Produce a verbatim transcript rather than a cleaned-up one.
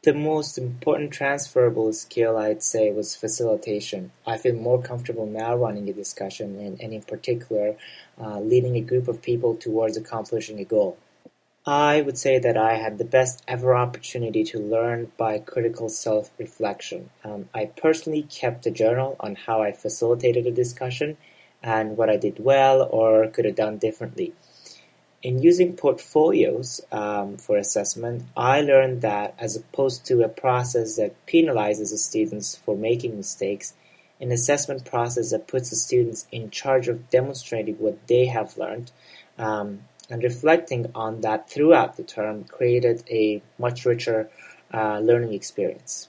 The most important transferable skill, I'd say, was facilitation. I feel more comfortable now running a discussion and, and in particular, uh, leading a group of people towards accomplishing a goal. I would say that I had the best ever opportunity to learn by critical self-reflection. Um, I personally kept a journal on how I facilitated a discussion and what I did well or could have done differently. In using portfolios um, for assessment, I learned that as opposed to a process that penalizes the students for making mistakes, an assessment process that puts the students in charge of demonstrating what they have learned um, and reflecting on that throughout the term created a much richer uh, learning experience.